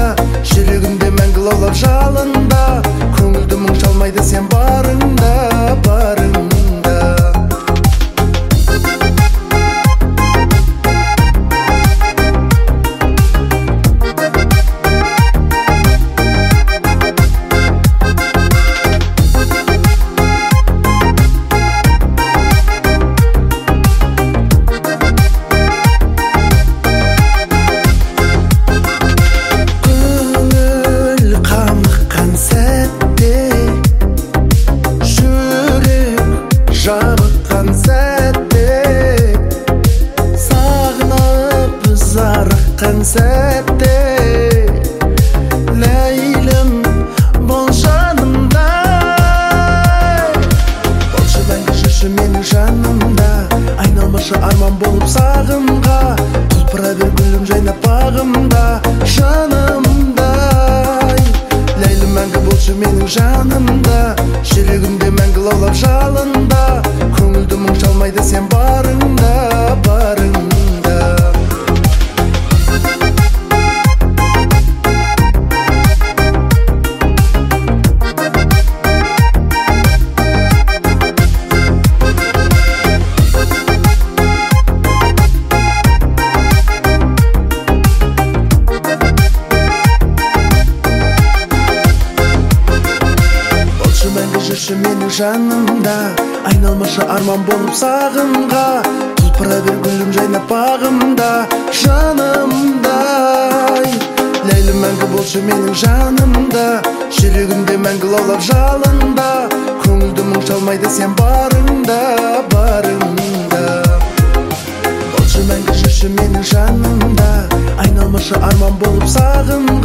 жүрегімде мәңгі лаулап жалында, көңілді мұң шалмайды сен барыңда, барыңда. Жабыққан сәтте, сағынып зарыққан сәтте, ләйлім бол жанымда, болшы мәңгі жүрші менің жанымда, айналмашы арман болып сағымға, құлпыра бер гүлім жайнап бағымда, жанымда. Ләйлім мәңгі болшы менің жанымда, жүрегімде мәңгі лаулап жалында, көңілді мұң шалмайды сен барыңда, барыңда. Жүрші менің жанымда, айналмашы арман болып сағымға, құлпыра бер гүлім жайнап бағымда, жанымда. Ләйлім мәңгі болшы менің жанымда, жүрегімде мәңгі лаулап жалында, көңілді мұң шалмайды сен барыңда, барыңда. Болшы мәңгі жүрші менің жанымда, айналмашы арман болып сағымға,